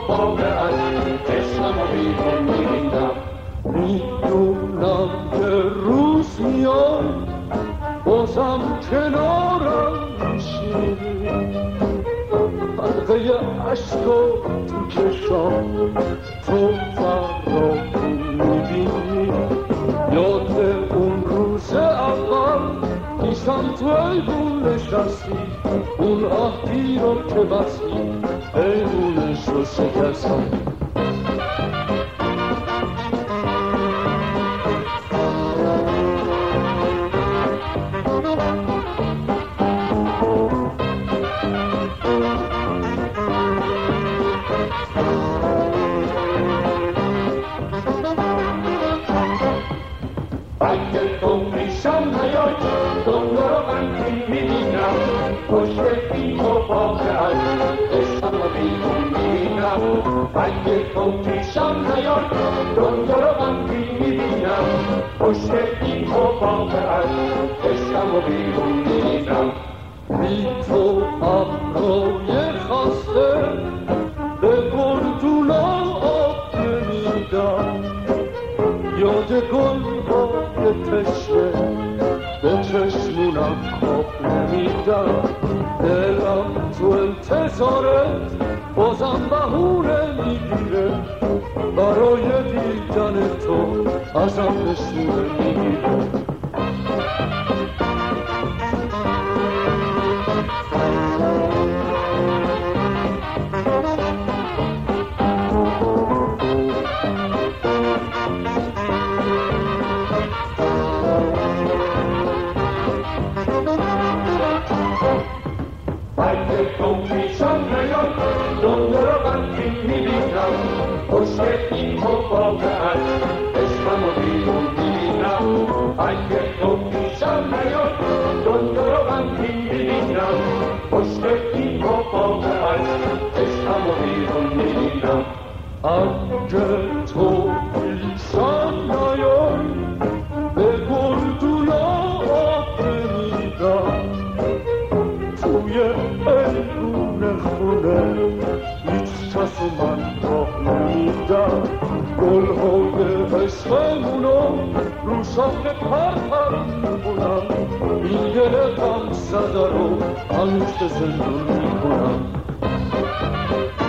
باغ از عشقم و بیرون می‌ریندم. میدونم که روز میاد بازم کنارم میشینی، حلقه عشق و تو چشام تو فرامون میبینی. یاد اون روز اول پیشم تو ایوون نشستی، اون عهدی رو که بستی ایوونش رو شکستم. اگه تو پیشم نیای دنیا رو من می‌بینم، پشت این تو باغ از عشقم و بیرون می‌رینم. اگه تو پیشم نیای دنیا رو من می‌بینم، پشت این تو باغ از عشقم و بیرون می‌رینم. بی تو ابرای خسته به گلدونا آب نمیدم، یاد گل‌های تشنه به چشمونم خواب نمیدم. دلم تو انتظارت بازم بهونه میگیره، برای دیدن تو ازم نشونه میگیره. اگه تو پیشم نیای دنیا رو من می‌بینم، پشت این تو باغ از عشقم و بیرون می‌رینم. اگه تو پیشم نیای دنیا رو من می‌بینم، پشت این تو باغ از عشقم و بیرون می‌رینم. اگه تو پیشم نیای به گلدونا آب نمیدم، توی ایوون خونه هیچ کس من راه نمیدم. گل‌های عشقمونو رو شاخه پرپر میکنم، این دل غم زده رو هنوز زندون میکنم.